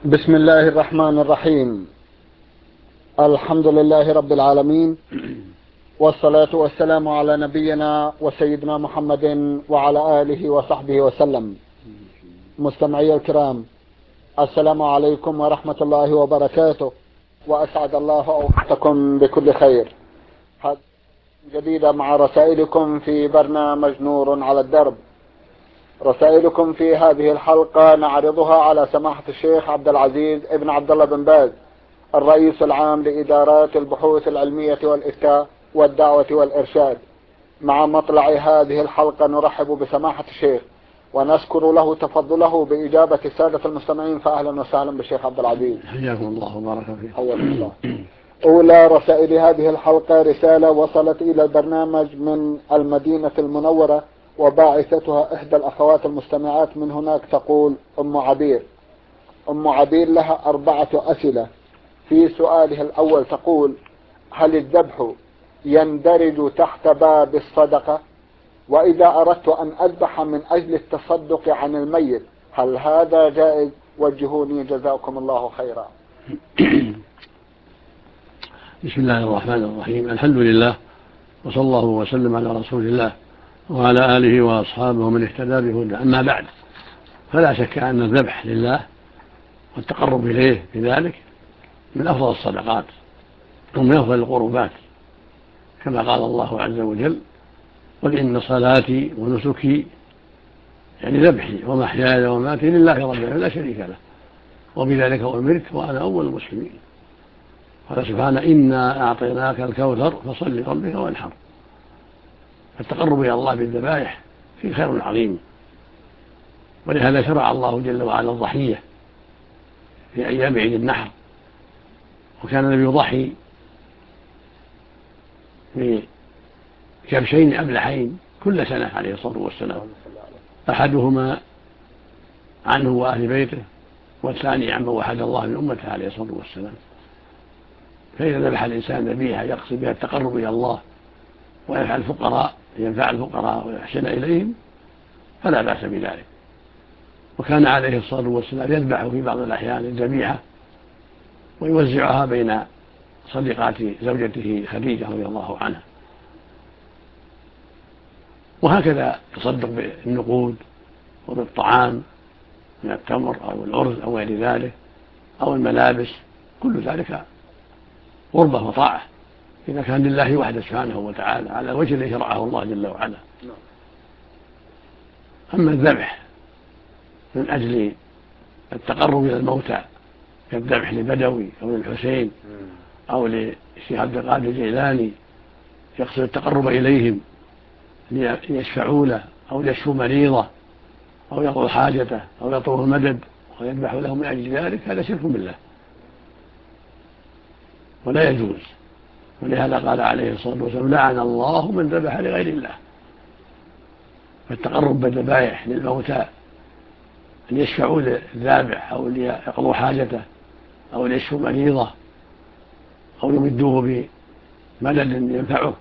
بسم الله الرحمن الرحيم. الحمد لله رب العالمين، والصلاة والسلام على نبينا وسيدنا محمد وعلى آله وصحبه وسلم. مستمعي الكرام، السلام عليكم ورحمة الله وبركاته، وأسعد الله أوقاتكم بكل خير. جديدة مع رسائلكم في برنامج نور على الدرب. رسائلكم في هذه الحلقة نعرضها على سماحة الشيخ عبد العزيز ابن عبد الله بن باز، الرئيس العام لإدارات البحوث العلمية والإفتاء والدعوة والإرشاد. مع مطلع هذه الحلقة نرحب بسماحة الشيخ ونشكر له تفضله بإجابة السادة المستمعين، فأهلا وسهلا بالشيخ عبد العزيز. حياكم الله وبارك فيكم. حياكم الله. أولى رسائل هذه الحلقة رسالة وصلت إلى البرنامج من المدينة المنورة، وباعثتها إحدى الأخوات المستمعات من هناك، تقول أم عبير. أم عبير لها 4 أسئلة. في سؤالها الأول تقول: هل الذبح يندرج تحت باب الصدقة؟ وإذا أردت أن أذبح من أجل التصدق عن الميت هل هذا جائز؟ وجهوني جزاكم الله خيرا. بسم الله الرحمن الرحيم. الحمد لله، وصلى الله وسلم على رسول الله وعلى آله وأصحابه ومن اهتدى بهداه. أما بعد، فلا شك أن الذبح لله والتقرب إليه بذلك من أفضل الصدقات ومن أفضل القربات، كما قال الله عز وجل: قل إن صلاتي ونسكي، يعني ذبحي ومحياي ومماتي لله رب العالمين لا شريك له، وبذلك أمرت وأنا أول المسلمين. قال سبحانه: إنا أعطيناك الكوثر فصل لربك وانحر. فالتقرب إلى الله بالذبائح فيه خير عظيم، ولهذا شرع الله جل وعلا الضحية في أيام عيد النحر، وكان النبي يضحي بكبشين أملحين كل سنة عليه الصلاة والسلام، أحدهما عنه وأهل بيته، والثاني عمن وحد الله من أمته عليه الصلاة والسلام. فإذا ذبح الإنسان ذبيحة يقصد بها التقرب إلى الله وينفع الفقراء ويحسن إليهم فلا بأس بذلك. وكان عليه الصلاة والسلام يذبح في بعض الأحيان الذبيحة ويوزعها بين صديقات زوجته خديجة رضي الله عنها. وهكذا تصدق بالنقود وبالطعام من التمر أو الأرز أو غير ذلك أو الملابس، كل ذلك قربة وطاعة إذا كان لله وحده سبحانه وتعالى على وجه الذي شرعه الله جل وعلا. أما الذبح من أجل التقرب إلى الموتى كالذبح لبدوي أو للحسين أو للشيخ عبد القادر الجيلاني يقصد التقرب إليهم ليشفعوا له أو ليشفوا مريضه أو يقضوا حاجته أو يطلبوا المدد ويذبح لهم من أجل ذلك، هذا شرك بالله ولا يجوز. ولهذا قال عليه الصلاة والسلام: لعن الله من ذبح لغير الله. فالتقرب بالذبائح للموتى أن يشفعوا للذابح أو ليقضوا حاجته أو ليشفوا مريضه أو يمدوه بمدد ينفعه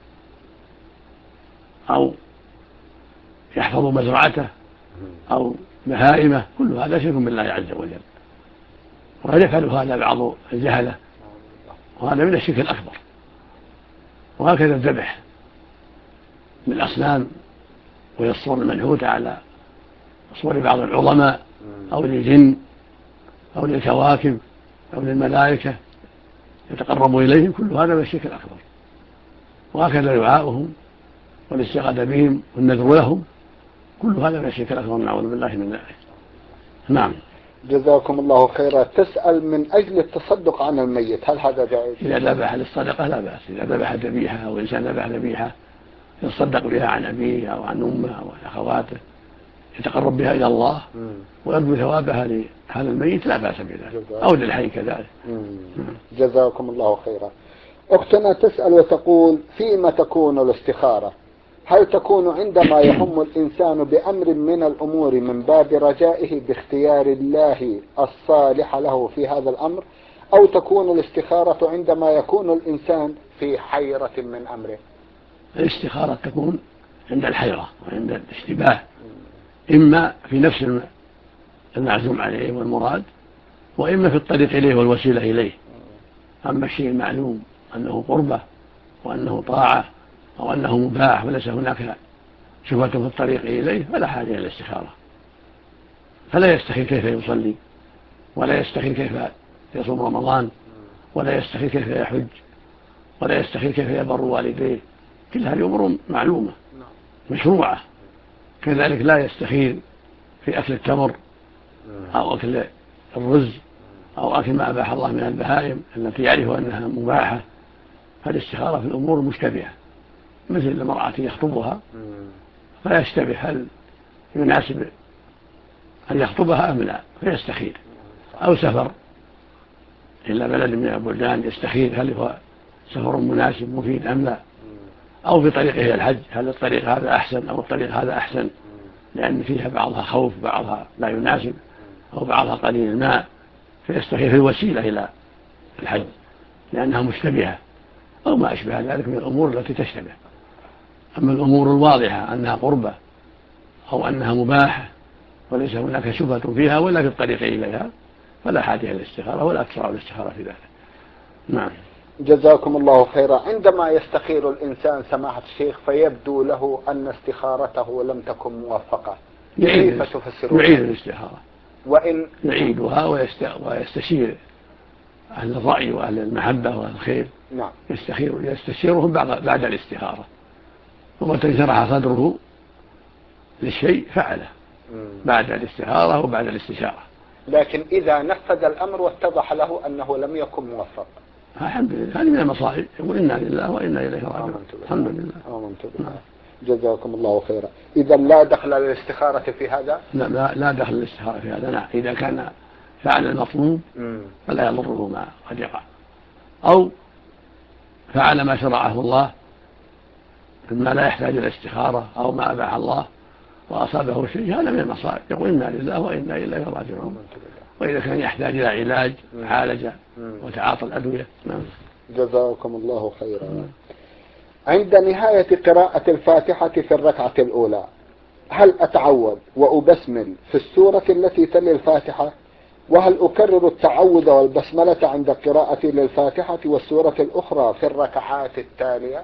أو يحفظوا مزرعته أو بهائمه، كل هذا شرك بالله عز وجل، وقد يفعل هذا بعض الجهلة، وهذا من الشرك الأكبر. وهكذا الذبح للأصنام والصور المنحوتة على صور بعض العظماء أو للجن أو للكواكب أو للملائكة يتقرب إليهم، كل هذا من الشرك الأكبر. وهكذا دعاؤهم والاستغاثة بهم والنذر لهم، كل هذا من الشرك الأكبر، نعوذ بالله من ذلك. نعم. جزاكم الله خيرا. تسأل من أجل التصدق عن الميت هل هذا جائز؟ إذا ذبح للصدقة لا بأس. إذا ذبح ذبيحة أو إنسان ذبح ذبيحة يتصدق بها عن أبيه أو عن أمه أو عن أخواته يتقرب بها إلى الله ويرجو ثوابها لهذا الميت لا بأس بذلك، أو للحي كذلك. جزاكم الله خيرا. أختنا تسأل وتقول: فيما تكون الاستخارة؟ هل تكون عندما يهم الإنسان بأمر من الأمور من باب رجائه باختيار الله الصالح له في هذا الأمر، أو تكون الاستخارة عندما يكون الإنسان في حيرة من أمره؟ الاستخارة تكون عند الحيرة وعند الاشتباه، إما في نفس المعزوم عليه والمراد، وإما في الطريق إليه والوسيلة إليه. أما الشيء المعلوم أنه قربة وأنه طاعة أو أنه مباح وليس هناك شبهة في الطريق إليه فلا حاجة إلى الاستخارة. فلا يستخير كيف يصلي، ولا يستخير كيف يصوم رمضان، ولا يستخير كيف يحج، ولا يستخير كيف يبر والديه. كل هذه أمور معلومة مشروعة. كذلك لا يستخير في أكل التمر أو أكل الرز أو أكل ما أباح الله من البهائم التي يعرف أنها مباحة. فالاستخارة في الأمور المشتبهة، مثل المرأة يخطبها فيشتبه هل يناسب أن يخطبها أم لا فيستخير، أو سفر إلى بلد من البلدان يستخير هل هو سفر مناسب مفيد أم لا، أو في طريقه إلى الحج هل الطريق هذا أحسن أو الطريق هذا أحسن، لأن فيها بعضها خوف بعضها لا يناسب أو بعضها قليل الماء، فيستخير في الوسيلة إلى الحج لأنها مشتبهة أو ما أشبه ذلك من الأمور التي تشتبه. أما الأمور الواضحة أنها قربة أو أنها مباحة وليس هناك شبهة فيها ولا في الطريق إليها فلا حاجة إلى الاستخارة ولا تشرع الاستخارة في ذلك. نعم. جزاكم الله خيرا. عندما يستخير الإنسان سماحة الشيخ فيبدو له أن استخارته لم تكن موفقة، كيف تفسرون؟ يعيد الاستخارة وإن يعيدها ويستشير أهل الرأي وأهل المحبة وأهل الخير. نعم. يستشيرهم بعد الاستخارة، ومتى شرح صدره للشيء فعله بعد الاستخارة وبعد الاستشارة. لكن إذا نفذ الأمر واتضح له أنه لم يكن موفق، الحمد لله، هذه من المصائب، وإنا لله وإنا إليه راجعون. الحمد لله. آمنت بالله. جزاكم الله خيرا. إذا لا دخل للاستخارة في هذا؟ لا دخل للاستخارة في هذا. نعم، إذا كان فعل المطلوب فلا يضره ما قد يقع، أو فعل ما شرعه الله مما لا يحتاج إلى استخارة أو ما أباح الله وأصابه شيء، هذا من المصائب، يقول إنا لله وإنا إليه راجعون. وإذا كان يحتاج إلى علاج عالج وتعاطى الأدوية. نعم. جزاكم الله خيرا. عند نهاية قراءة الفاتحة في الركعة الأولى هل أتعوذ وأبسمل في السورة التي تلي الفاتحة؟ وهل أكرر التعوذ والبسملة عند قراءتي للفاتحة والسورة الأخرى في الركعات التالية؟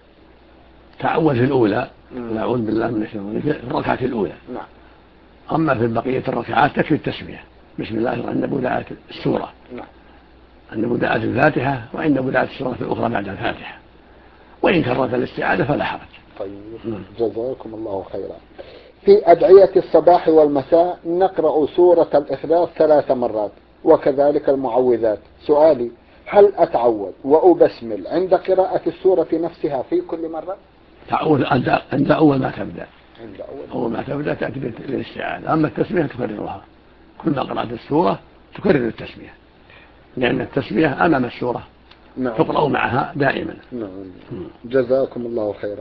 تعوذ في الأولى، نعوذ بالله من الشيطان في الركعة الأولى. نعم. أما في بقية الركعات تكفي التسمية بسم الله عند بداية السورة. نعم. عند بداية الفاتحة وعند بداية السورة الأخرى بعد الفاتحة، وإن كررت الاستعاذة فلا حرج. طيب. جزاكم الله خيرا. في أدعية الصباح والمساء نقرأ سورة الإخلاص 3 مرات وكذلك المعوذات. سؤالي هل أتعوذ وأبسمل عند قراءة السورة نفسها في كل مرة؟ تعوذ عند أول ما تبدأ، أول ما تبدأ تأتي بالاستعاذة. أما التسمية تكررها، كل ما قرأت السورة تكرر التسمية، لأن التسمية أمام السورة. نعم. تقرأ معها دائما. نعم. جزاكم الله خيرا.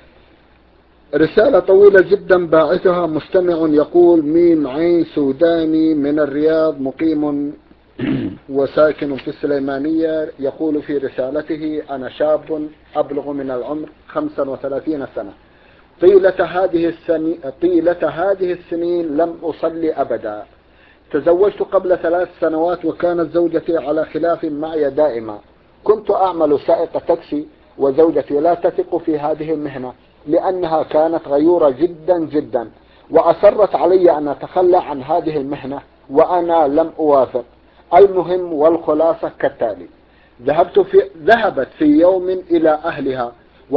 رسالة طويلة جدا باعثها مستمع يقول: ميم عين سوداني من الرياض، مقيم وساكن في السليمانية. يقول في رسالته: أنا شاب أبلغ من العمر 35 سنة. طيلة هذه السنين لم أصلي أبدا. تزوجت قبل 3 سنوات وكانت زوجتي على خلاف معي دائما. كنت أعمل سائق تاكسي وزوجتي لا تثق في هذه المهنة لأنها كانت غيورة جدا جدا، وأصرت علي أن أتخلى عن هذه المهنة وأنا لم أوافق. المهم والخلاصة كالتالي: ذهبت في يوم إلى أهلها،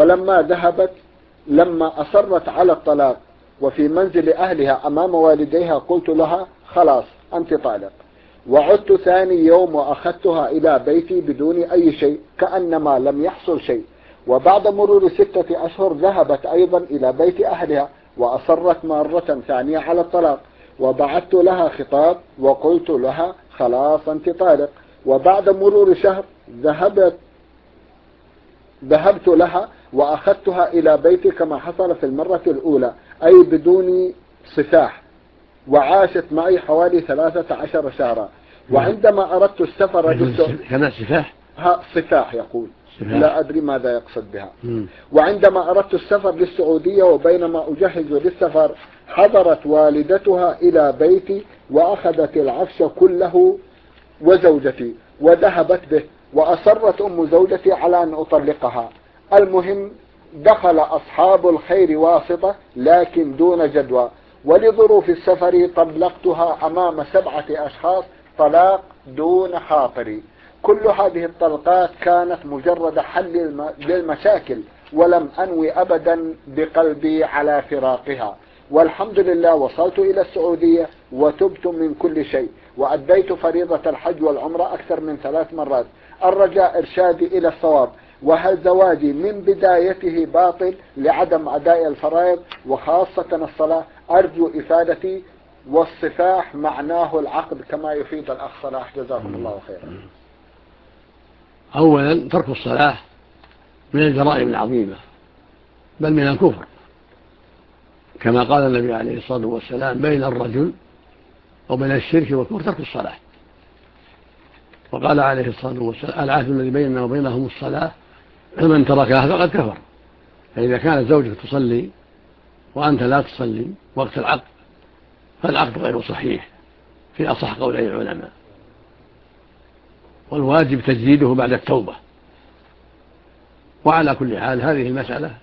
لما أصرت على الطلاق وفي منزل أهلها أمام والديها قلت لها: خلاص أنت طالق. وعدت ثاني يوم وأخذتها إلى بيتي بدون أي شيء كأنما لم يحصل شيء. وبعد مرور 6 أشهر ذهبت أيضا إلى بيت أهلها وأصرت مرة ثانية على الطلاق، وبعثت لها خطاب وقلت لها: خلاص أنت طالق. وبعد مرور شهر ذهبت لها وأخذتها إلى بيتي كما حصل في المرة الأولى، أي بدون صفاح، وعاشت معي حوالي 13 شهرا. وعندما أردت السفر صفاح يقول لا أدري ماذا يقصد بها. وعندما أردت السفر للسعودية وبينما أجهز للسفر حضرت والدتها إلى بيتي وأخذت العفش كله وزوجتي وذهبت به، وأصرت أم زوجتي على أن أطلقها. المهم دخل أصحاب الخير واسطة لكن دون جدوى، ولظروف السفر طلقتها أمام 7 أشخاص طلاق دون خاطري. كل هذه الطلقات كانت مجرد حل للمشاكل، ولم أنوي أبدا بقلبي على فراقها، والحمد لله وصلت إلى السعودية وتبت من كل شيء، وأديت فريضة الحج والعمرة أكثر من 3 مرات. الرجاء إرشادي إلى الصواب، وهل زواجي من بدايته باطل لعدم أداء الفرائض وخاصة الصلاة؟ أرجو إفادتي. والصفاح معناه العقد كما يفيد الأخ صلاح، جزاكم الله خيرا. أولا ترك الصلاة من الجرائم العظيمة بل من الكفر، كما قال النبي عليه الصلاة والسلام بين الرجل وبين الشرك والكفر ترك الصلاة. وقال عليه الصلاة والسلام العهد الذي بيننا وبينهم الصلاة فمن تركها فقد كفر. فإذا كانت زوجك تصلي وأنت لا تصلي وقت العقد فالعقد غير صحيح في أصح قولي العلماء، والواجب تجديده بعد التوبة. وعلى كل حال هذه المسألة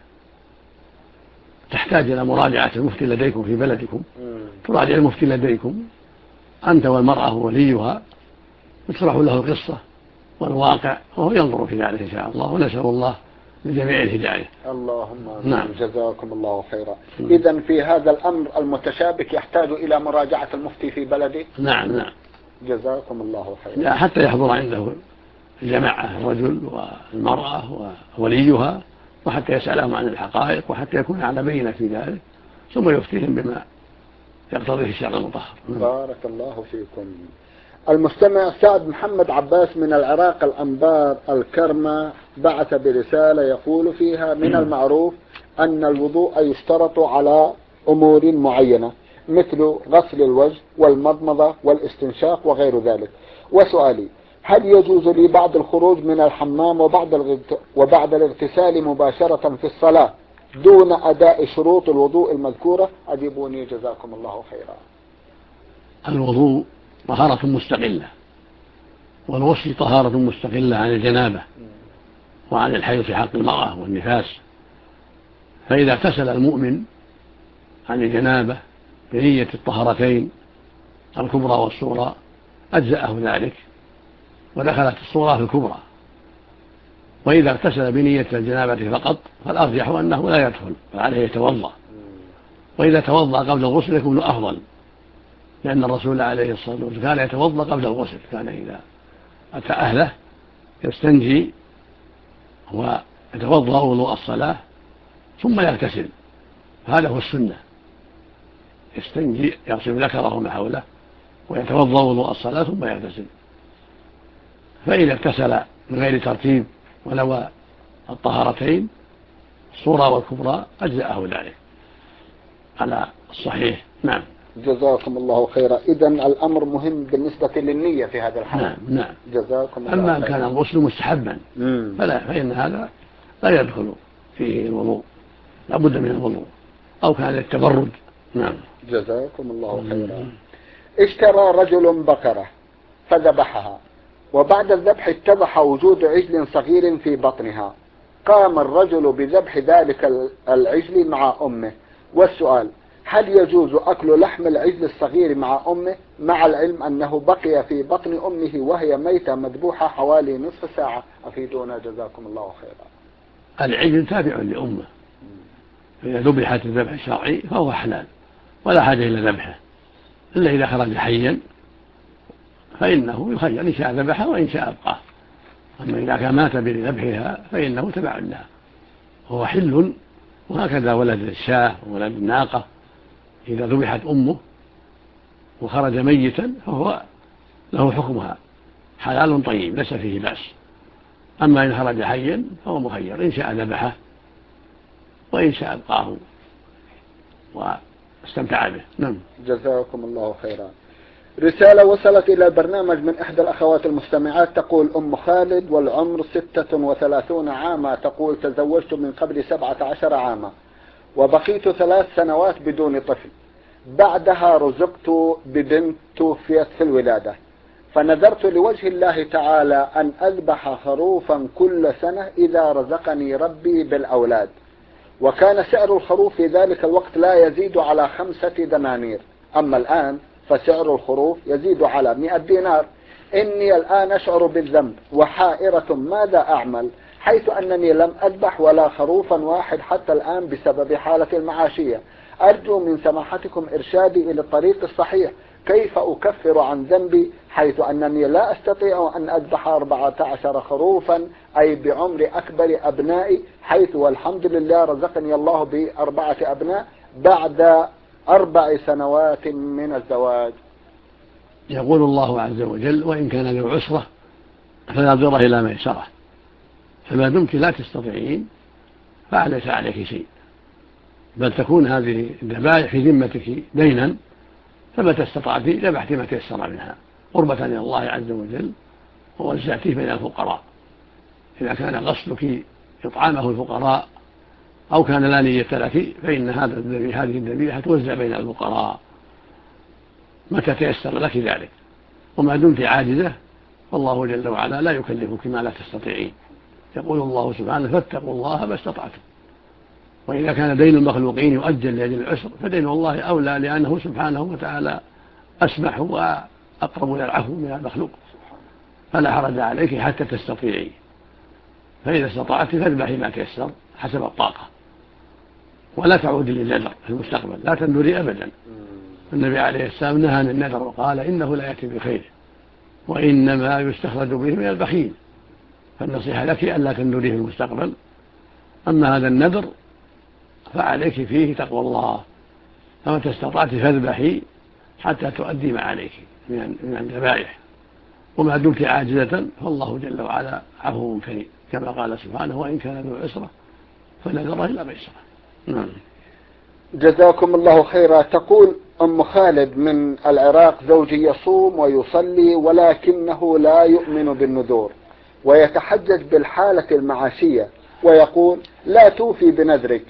تحتاج إلى مراجعة المفتي لديكم في بلدكم، تراجع المفتي لديكم أنت والمرأة ووليها وتشرح له القصة والواقع، وهو ينظر في ذلك إن شاء الله، ونسأل الله لجميع الهداية. اللهم نعم. جزاكم الله خيرا. إذن في هذا الأمر المتشابك يحتاج إلى مراجعة المفتي في بلده. نعم نعم. جزاكم الله خيرا. لا حتى يحضر عنده الجماعة الرجل والمرأة ووليها، وحتى يسألهم عن الحقائق، وحتى يكون على بينة في ذلك، ثم يفتيهم بما يقتضيه الشرع المطهر. بارك الله فيكم. المستمع سعد محمد عباس من العراق الأنبار الكرمة بعث برسالة يقول فيها: من المعروف أن الوضوء يشترط على أمور معينة مثل غسل الوجه والمضمضة والاستنشاق وغير ذلك، وسؤالي: هل يجوز لي بعد الخروج من الحمام وبعد الاغتسال مباشرة في الصلاة دون أداء شروط الوضوء المذكورة؟ أجيبوني جزاكم الله خيرا. الوضوء طهارة مستقلة، والغسل طهارة مستقلة عن الجنابة وعن الحيض في حق المرأة والنفاس. فإذا اغتسل المؤمن عن الجنابة بنية الطهارتين الكبرى والصغرى أجزأه ذلك ودخلت الصغرى في الكبرى. وإذا اغتسل بنية الجنابة فقط فالأرجح أنه لا يدخل بل عليه يتوضأ، وإذا توضأ قبل الغسل يكون أفضل، لأن الرسول عليه الصلاة والسلام كان يتوضأ قبل الغسل، كان إذا أتى أهله يستنجي ويتوضأ وضوء الصلاة ثم يغتسل، هذا هو السنة، يستنجي يغسل ذكره وما حوله ويتوضأ وضوء الصلاة ثم يغتسل. فإذا اغتسل من غير ترتيب ونوى الطهارتين الصغرى والكبرى أجزأه ذلك على الصحيح. نعم. جزاكم الله خيرا. إذن الأمر مهم بالنسبة للنية في هذا الحال. نعم نعم. جزاكم الله أما خيرا. كان الغسل مستحبا فإن هذا لا يدخل فيه الوضوء، لا بد من الوضوء، أو كان التبرد. نعم. جزاكم الله خيرا. اشترى رجل بقرة فذبحها، وبعد الذبح اتضح وجود عجل صغير في بطنها. قام الرجل بذبح ذلك العجل مع أمه، والسؤال: هل يجوز أكل لحم العجل الصغير مع أمه مع العلم أنه بقي في بطن أمه وهي ميتة مذبوحة حوالي نصف ساعة؟ أفيدونا جزاكم الله خيرا. العجل تابع لأمه، فإذا ذبحت الذبح الشرعي فهو حلال ولا حاجة إلى ذبحه، إلا إذا خرج حيا فإنه يخير إن شاء ذبحه وإن شاء أبقاه. أما إذا كان مات بذبحها فإنه تبع لها، وهو حل. وهكذا ولد الشاة وولد الناقة إذا ذبحت أمه وخرج ميتا فهو له حكمها حلال طيب ليس فيه بأس. أما إن خرج حيا فهو مخير، إن شاء ذبحه وإن شاء أبقاه واستمتع به. نعم. جزاكم الله خيرا. رسالة وصلت إلى البرنامج من إحدى الأخوات المستمعات، تقول: أم خالد والعمر 36 عاما، تقول: تزوجت من قبل 17 عاما وبقيت 3 سنوات بدون طفل، بعدها رزقت ببنت توفيت في الولادة. فنذرت لوجه الله تعالى أن أذبح خروفا كل سنة إذا رزقني ربي بالأولاد، وكان سعر الخروف في ذلك الوقت لا يزيد على 5 دنانير، أما الآن فسعر الخروف يزيد على 100 دينار. إني الآن أشعر بالذنب وحائرة ماذا أعمل، حيث أنني لم أذبح ولا خروفا واحد حتى الآن بسبب حالة المعاشية. أرجو من سماحتكم إرشادي إلى الطريق الصحيح، كيف أكفر عن ذنبي، حيث أنني لا أستطيع أن أذبح 14 خروفا أي بعمر أكبر أبنائي، حيث والحمد لله رزقني الله ب4 أبناء بعد 4 سنوات من الزواج. يقول الله عز وجل: وإن كان ذو عسرة فنظرة إلى ميسرة، فما دمت لا تستطيعين فليس عليك شيء، بل تكون هذه الذبائح في ذمتك دينا، فمتى استطعت ذبحت ما تيسر منها قربة إلى الله عز وجل ووزعته بين الفقراء، إذا كان قصدك إطعامه الفقراء أو كان لا نية لك فإن هذه الذبيحة توزع بين الفقراء متى تيسر لك ذلك. وما دمت عاجزة فالله جل وعلا لا يكلفك ما لا تستطيعين. يقول الله سبحانه: فاتقوا الله ما استطعتم. وإذا كان دين المخلوقين يؤجل لأجل العسر فدين الله أولى، لأنه سبحانه وتعالى أسمح وأقرب إلى العفو من المخلوق، فلا حرج عليك حتى تستطيعي. فإذا استطعت فاذبحي ما تيسر حسب الطاقة، ولا تعودي للنذر في المستقبل، لا تنذري أبدا. النبي عليه السلام نهى عن النذر وقال: إنه لا يأتي بخير وإنما يستخرج به من البخيل. فالنصيحة لك ألا تنذري في المستقبل. أما هذا النذر فعليك فيه تقوى الله، فمتى استطعت فاذبحي حتى تؤدي ما عليك من الذبائح. وما دمت عاجزة فالله جل وعلا عفو كريم، كما قال سبحانه: وإن كان ذو عسرة فنذره إلى ميسرة. نعم. جزاكم الله خيرا. تقول أم خالد من العراق: زوجي يصوم ويصلي ولكنه لا يؤمن بالنذور، ويتحجج بالحالة المعاشية ويقول: لا توفي بنذرك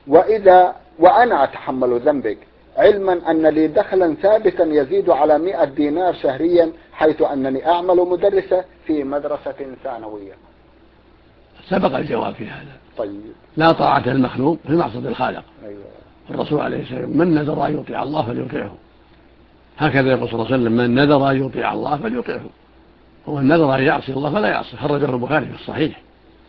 وأنا أتحمل ذنبك، علما أن لي دخلا ثابتا يزيد على 100 دينار شهريا، حيث أنني أعمل مدرسة في مدرسة ثانوية. سبق الجواب في هذا. طيب. لا طاعة المخلوق في معصية الخالق. أيوة. الرسول عليه السلام: من نذر أن يطيع الله فليطيعه. هكذا يقول صلى الله عليه وسلم: من نذر أن يطيع الله فليطيعه. هو النذر أن يعصي الله فلا يعصي، خرجه البخاري في الصحيح.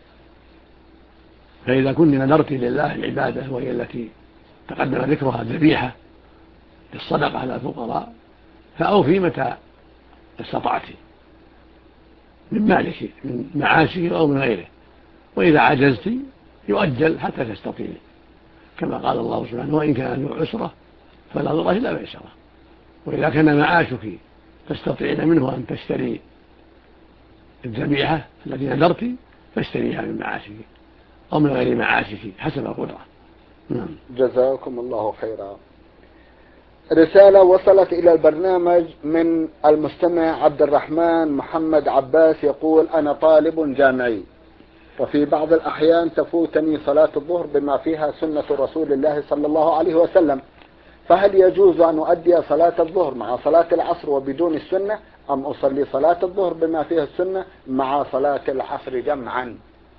فإذا كنت نذرت لله العبادة وهي التي تقدم ذكرها الذبيحة للصدقة على الفقراء فأوفي متى استطعت من مالك من معاشك أو من غيره، وإذا عجزت يؤجل حتى تستطيعي، كما قال الله سبحانه: وإن كان ذو عسرة فنظرة إلى ميسرة. وإذا كان معاشك تستطيعين منه أن تشتري الذبيحة التي نذرت فاشتريها من معاشك أو من غير معاشك حسب القدرة. جزاكم الله خيرا. رسالة وصلت إلى البرنامج من المستمع عبد الرحمن محمد عباس، يقول: أنا طالب جامعي، وفي بعض الأحيان تفوتني صلاة الظهر بما فيها سنة رسول الله صلى الله عليه وسلم، فهل يجوز أن أؤدي صلاة الظهر مع صلاة العصر وبدون السنة، أم أصلي صلاة الظهر بما فيها السنة مع صلاة العصر جمعا؟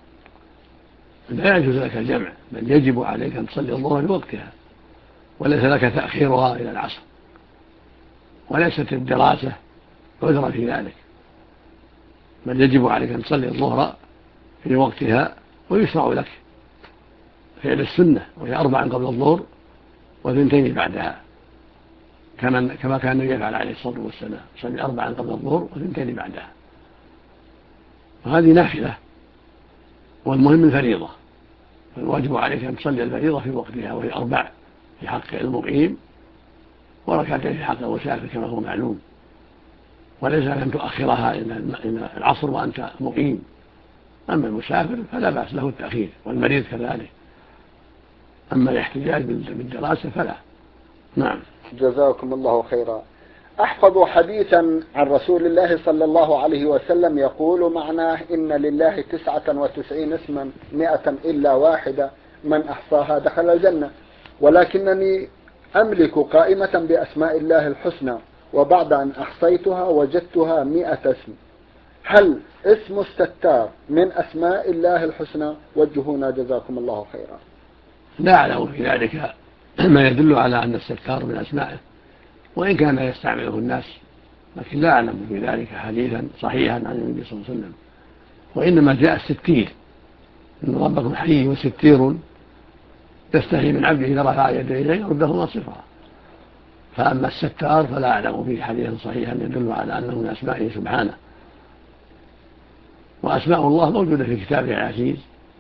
لا يجوز لك الجمع، بل يجب عليك أن تصلي الظهر لوقتها، وليس لك تأخيرها إلى العصر، وليست الدراسة عذرا في ذلك، بل يجب عليك أن تصلي الظهر في وقتها. ويشرع لك فعل السنة، وهي 4 قبل الظهر و2 بعدها، كما كان يفعل عليه الصلاة والسلام، صلي 4 قبل الظهر و2 بعدها. وهذه نافلة، والمهم الفريضة، فالواجب عليك أن تصلي الفريضة في وقتها، وهي 4 في حق المقيم وركعتين في حق المسافر كما هو معلوم، وليس أن تؤخرها إلى العصر وأنت مقيم. أما المسافر فلا بأس له التأخير، والمريض كذلك. أما الاحتجاج بالدراسة فلا. نعم. جزاكم الله خيرا. أحفظ حديثا عن رسول الله صلى الله عليه وسلم يقول معناه: إن لله 99 اسما 100 إلا واحدة، من أحصاها دخل الجنة، ولكنني أملك قائمة بأسماء الله الحسنى، وبعد أن أحصيتها وجدتها 100 اسم. هل اسم الستار من أسماء الله الحسنى؟ وجهونا جزاكم الله خيرا. لا أعلم في ذلك ما يدل على أن الستار من أسمائه، وإن كان يستعمله الناس، لكن لا أعلم في ذلك حديثا صحيحا عن النبي صلى الله عليه وسلم. وإنما جاء الستير، إن ربكم حي وستير يستحي من عبده إذا رفع يديه يردهما صفرا. فأما الستار فلا أعلم فيه حديثا صحيحا يدل على أنه من أسمائه سبحانه. وأسماء الله موجودة في كتابه العزيز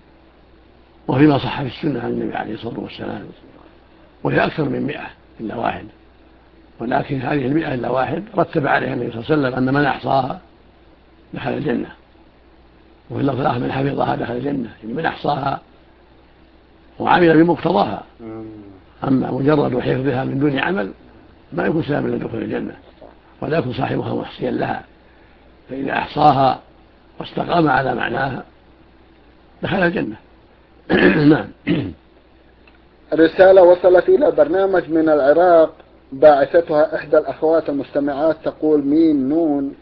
وفيما صح في السنة عن النبي عليه الصلاة والسلام، وهي أكثر من 100 إلا واحد. ولكن هذه 100 إلا واحد رتب عليها النبي صلى الله عليه وسلم أن من أحصاها دخل الجنة، وفي اللفظ الآخر من حفظها دخل الجنة، يعني من أحصاها وعمل بمقتضاها. أما مجرد حفظها من دون عمل ما يكون سببا لدخول الجنة، ولا يكون صاحبها محصيا لها. فإذا أحصاها واستقام على معناها دخل الجنة. نعم. رسالة وصلت إلى برنامج من العراق، باعثتها إحدى الأخوات المستمعات، تقول ميم نون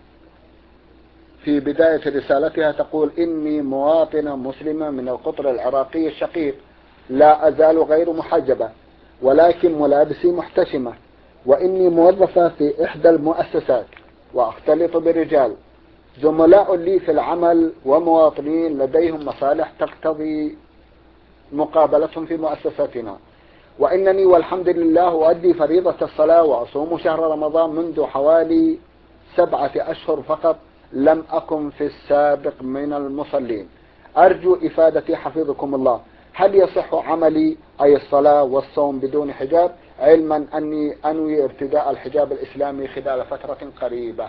في بداية رسالتها، تقول: إني مواطنة مسلمة من القطر العراقي الشقيق، لا أزال غير محجبة ولكن ملابسي محتشمة، وإني موظفة في إحدى المؤسسات وأختلط بالرجال، زملاء لي في العمل ومواطنين لديهم مصالح تقتضي مقابلتهم في مؤسستنا، وإنني والحمد لله أؤدي فريضة الصلاة وأصوم شهر رمضان منذ حوالي 7 أشهر فقط، لم أكن في السابق من المصلين. أرجو إفادتي حفظكم الله، هل يصح عملي أي الصلاة والصوم بدون حجاب، علما أني أنوي ارتداء الحجاب الإسلامي خلال فترة قريبة؟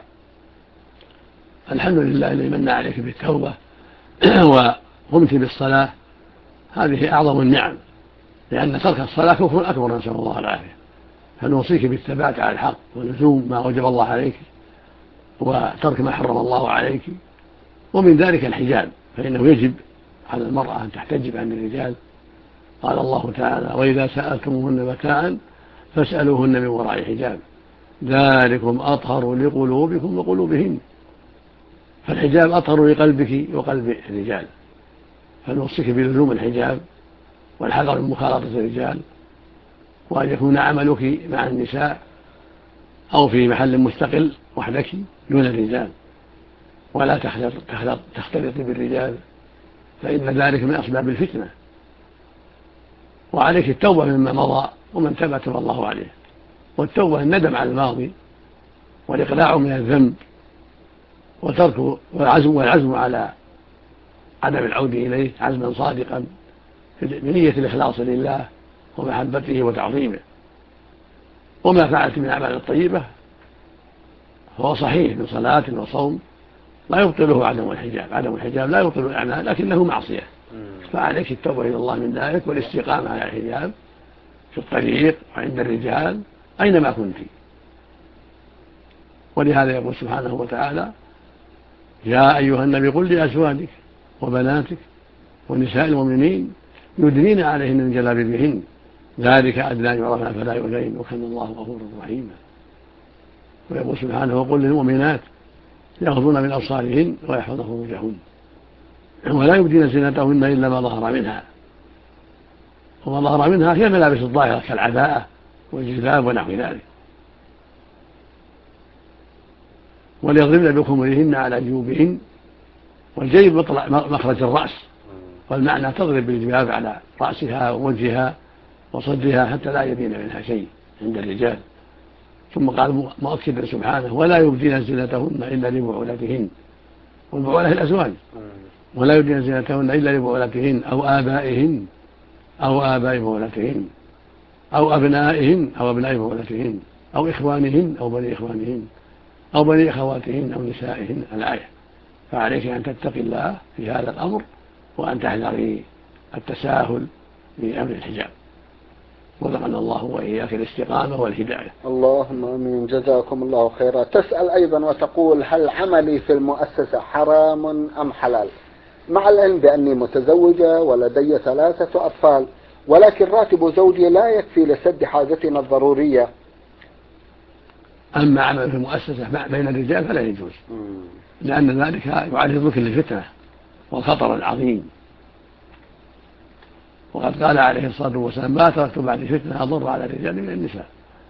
الحمد لله الذي من عليك بالتوبة وقمت بالصلاة، هذه أعظم النعم، لأن ترك الصلاة كفر أكبر، نسأل الله العافية. فنوصيك بالثبات على الحق ولزوم ما وجب الله عليك وترك ما حرم الله عليك، ومن ذلك الحجاب، فإنه يجب على المرأة أن تحتجب عن الرجال. قال الله تعالى: وإذا سألتموهن متاعا فاسألوهن من وراء حجاب ذلكم أطهر لقلوبكم وقلوبهن. فالحجاب أطهر لقلبك وقلب الرجال، فنوصيك بلزوم الحجاب والحذر من مخالطة الرجال، وأن يكون عملك مع النساء أو في محل مستقل وحدك دون الرجال، ولا تختلط بالرجال، فإن ذلك من أسباب الفتنة. وعليك التوبة مما مضى، ومن تاب تاب الله عليه. والتوبة الندم على الماضي والإقلاع من الذنب وترك والعزم على عدم العود إليه عزما صادقا بنية الإخلاص لله ومحبته وتعظيمه. وما فعلت من أعمال الطيبة فهو صحيح من صلاة وصوم لا يبطله عدم الحجاب. عدم الحجاب لا يبطل الأعمال، لكنه معصية، فعليك التوبة إلى الله من ذلك والاستقامة على الحجاب في الطريق وعند الرجال أينما كنت. ولهذا يقول سبحانه وتعالى: يا أيها النبي قل لأزواجك وبناتك ونساء المؤمنين يدنين عليهن من جلابيبهن ذلك أدنى أن يعرفن فلا يؤذين وكان الله غفورا رحيما. ويقول سبحانه: وقل للمؤمنات يغضن من أبصارهن ويحفظن فروجهن ولا يبدين زينتهن إلا ما ظهر منها. وما ظهر منها هي الملابس الظاهرة كالعباءة والجلباب ونحو ذلك. وليضربن بخمرهن على جيوبهن، والجيب مخرج الرأس، والمعنى تضرب بالجباب على رأسها ووجهها وصدرها حتى لا يبين منها شيء عند الرجال. ثم قال مؤكدا سبحانه: ولا يبدين زينتهن إلا لبعولتهن، والبعولة الأزواج، ولا يبدين زينتهن إلا لبعولتهن أو آبائهن أو آباء بعولتهن أو أبنائهن أو أبناء بعولتهن أو إخوانهن أو بني إخوانهن أو بني أخواتهن أو نسائهن. الآية. فعليك أن تتقي الله في هذا الأمر، وأن تحذري التساهل بأمر الحجاب. وذقنا الله وإياك الاستقامة والهداية. اللهم آمين، جزاكم الله خيرا. تسأل أيضا وتقول: هل عملي في المؤسسة حرام أم حلال؟ مع العلم بأني متزوجة ولدي 3 أطفال، ولكن راتب زوجي لا يكفي لسد حاجتنا الضرورية، أما عمل في المؤسسة بين الرجال فلا يجوز، لأن ذلك يعرضك للفتنة والخطر العظيم. وقد قال عليه الصلاة والسلام: ما تركت بعد فتنة أضر على الرجال من النساء.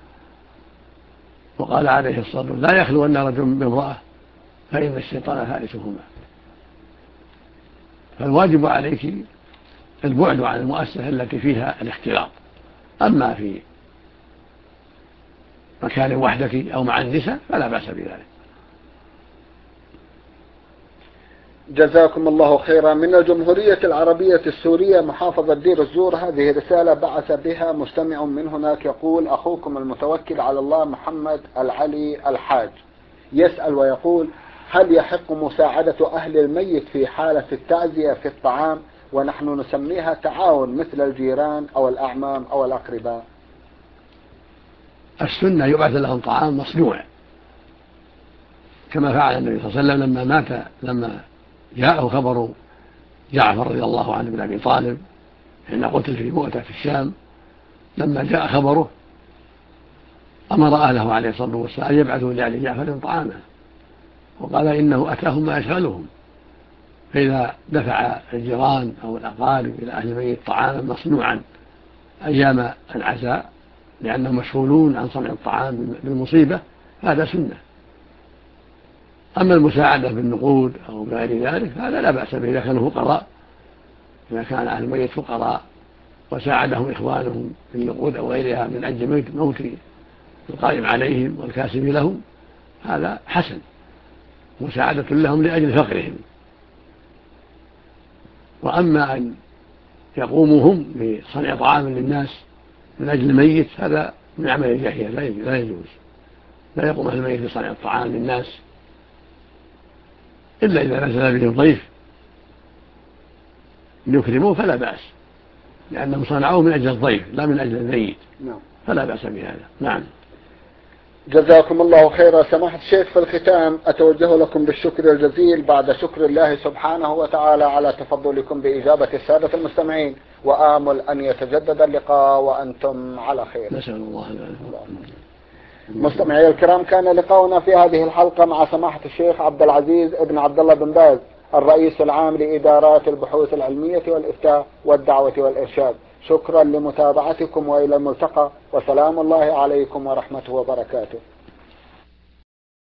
وقال عليه الصلاة والسلام: لا يخلون رجل بامرأة فإن الشيطان ثالثهما. فالواجب عليك البعد عن المؤسسة التي فيها الاختلاط. أما في مكان وحدك أو مع النساء فلا بأس بذلك. جزاكم الله خيرا. من الجمهورية العربية السورية محافظة دير الزور، هذه رسالة بعث بها مستمع من هناك يقول: أخوكم المتوكل على الله محمد العلي الحاج يسأل ويقول: هل يحق مساعدة أهل الميت في حالة التعزية في الطعام، ونحن نسميها تعاون، مثل الجيران أو الأعمام أو الأقرباء؟ السنة يبعث لهم طعام مصنوع كما فعل النبي صلى الله عليه وسلم لما مات، لما جاءه خبر جعفر رضي الله عنه بن أبي طالب حين قتل في مؤتة في الشام، لما جاء خبره أمر أهله عليه الصلاة والسلام أن يبعثوا لآل جعفر طعاما، وقال إنه أتاهم ما يشغلهم. فإذا دفع الجيران أو الأقارب إلى أهل الميت طعاما مصنوعا أيام العزاء لأنهم مشغولون عن صنع الطعام بالمصيبة هذا سنة. أما المساعدة بالنقود أو بغير ذلك هذا لا بأس به إذا كانوا فقراء، إذا كان أهل الميت فقراء وساعدهم إخوانهم بالنقود أو غيرها من أجل موت القائم عليهم والكاسب لهم، هذا حسن، مساعدة لهم لأجل فقرهم. وأما أن يقوموا هم بصنع طعام للناس من أجل الميت هذا من عمل الجاهلية، لا يجوز. لا يقوم أهل الميت بصنع الطعام للناس إلا إذا نزل بهم ضيف ليكرموه فلا بأس، لأنهم صنعوه من أجل الضيف لا من أجل الميت، فلا بأس بهذا. نعم. جزاكم الله خيرا. سماحة الشيخ، في الختام أتوجه لكم بالشكر الجزيل بعد شكر الله سبحانه وتعالى على تفضلكم بإجابة السادة المستمعين، وآمل أن يتجدد اللقاء وأنتم على خير. نسأل الله مستمعي الكرام، كان لقاؤنا في هذه الحلقة مع سماحة الشيخ عبد العزيز ابن عبد الله بن باز، الرئيس العام لإدارات البحوث العلمية والإفتاء والدعوة والإرشاد. شكرا لمتابعتكم وإلى الملتقى، وسلام الله عليكم ورحمته وبركاته.